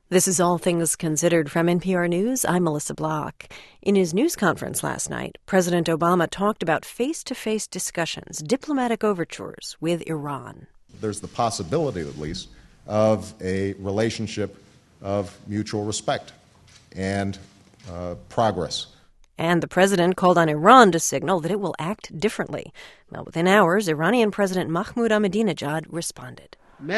This is All Things Considered from NPR News. I'm Melissa Block. In his news conference last night, President Obama talked about face-to-face discussions, diplomatic overtures with Iran. There's the possibility, at least, of a relationship of mutual respect and progress. And the president called on Iran to signal that it will act differently. Well, within hours, Iranian President Mahmoud Ahmadinejad responded.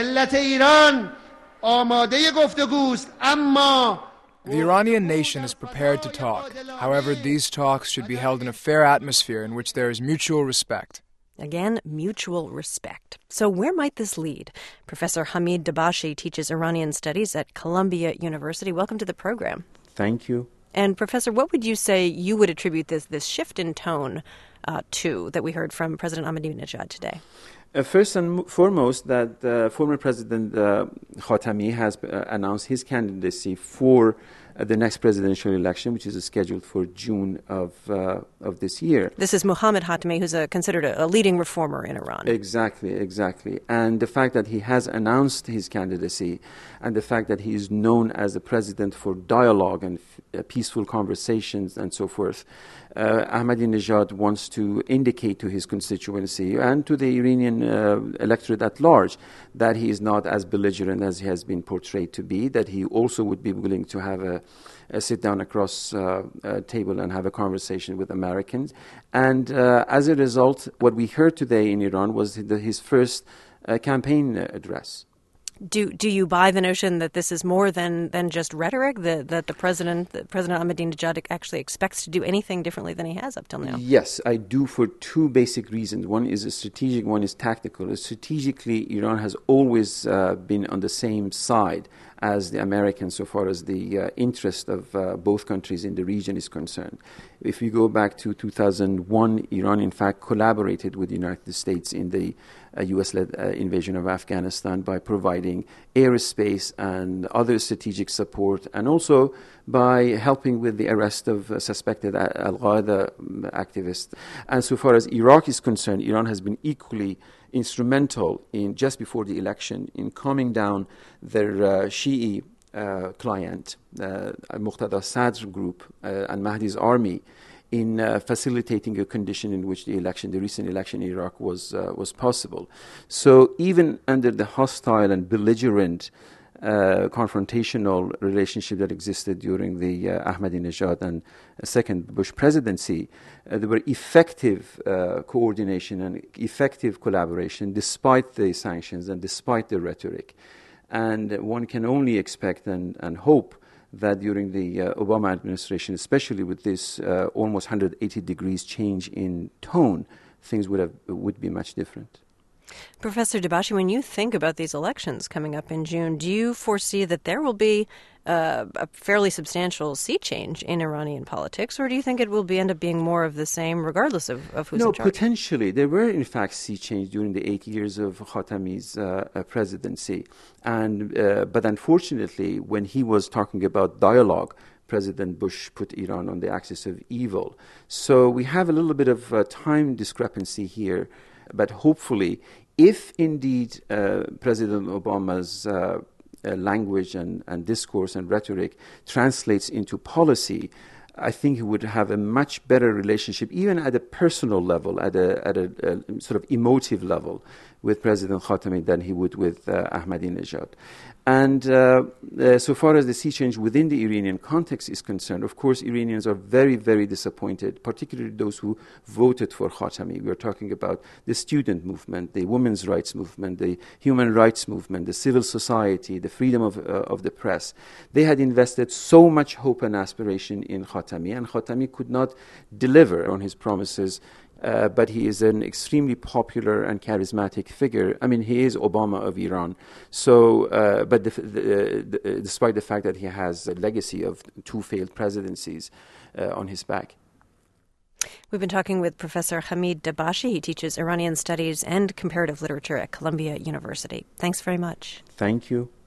The Iranian nation is prepared to talk. However, these talks should be held in a fair atmosphere in which there is mutual respect. Again, mutual respect. So where might this lead? Professor Hamid Dabashi teaches Iranian studies at Columbia University. Welcome to the program. Thank you. And Professor, what would you say you would attribute this shift in tone to that we heard from President Ahmadinejad today? First and foremost, that former President Khatami has announced his candidacy for the next presidential election, which is scheduled for June of this year. This is Mohammad Khatami, who's considered a leading reformer in Iran. Exactly. And the fact that he has announced his candidacy and the fact that he is known as a president for dialogue and peaceful conversations and so forth, Ahmadinejad wants to indicate to his constituency and to the Iranian electorate at large that he is not as belligerent as he has been portrayed to be, that he also would be willing to have a sit down across a table and have a conversation with Americans. And as a result, what we heard today in Iran was his first campaign address. Do you buy the notion that this is more than just rhetoric, that President Ahmadinejad actually expects to do anything differently than he has up till now? Yes, I do, for two basic reasons. One is strategic, one is tactical. Strategically, Iran has always been on the same side as the Americans so far as the interest of both countries in the region is concerned. If you go back to 2001, Iran in fact collaborated with the United States in the U.S.-led invasion of Afghanistan by providing aerospace and other strategic support, and also by helping with the arrest of suspected Al-Qaeda activists. And so far as Iraq is concerned, Iran has been equally instrumental in, just before the election, in calming down their Shi'i client, Muqtada Sadr group and Mahdi's army, in facilitating a condition in which the recent election in Iraq was possible. So even under the hostile and belligerent confrontational relationship that existed during the Ahmadinejad and second Bush presidency, there were effective coordination and effective collaboration despite the sanctions and despite the rhetoric. And one can only expect and hope that during the Obama administration, especially with this almost 180 degrees change in tone, things would be much different. Professor Dabashi, when you think about these elections coming up in June, do you foresee that there will be a fairly substantial sea change in Iranian politics, or do you think it will end up being more of the same regardless of who's in charge? No, potentially. There were, in fact, sea change during the 8 years of Khatami's presidency. But unfortunately, when he was talking about dialogue, President Bush put Iran on the axis of evil. So we have a little bit of time discrepancy here. But hopefully, if indeed President Obama's language and discourse and rhetoric translates into policy, I think he would have a much better relationship, even at a personal level, at a sort of emotive level, with President Khatami than he would with Ahmadinejad. And so far as the sea change within the Iranian context is concerned, of course, Iranians are very, very disappointed, particularly those who voted for Khatami. We are talking about the student movement, the women's rights movement, the human rights movement, the civil society, the freedom of the press. They had invested so much hope and aspiration in Khatami, and Khatami could not deliver on his promises. But he is an extremely popular and charismatic figure. I mean, he is Obama of Iran. So, but despite the fact that he has a legacy of 2 failed presidencies on his back. We've been talking with Professor Hamid Dabashi. He teaches Iranian studies and comparative literature at Columbia University. Thanks very much. Thank you.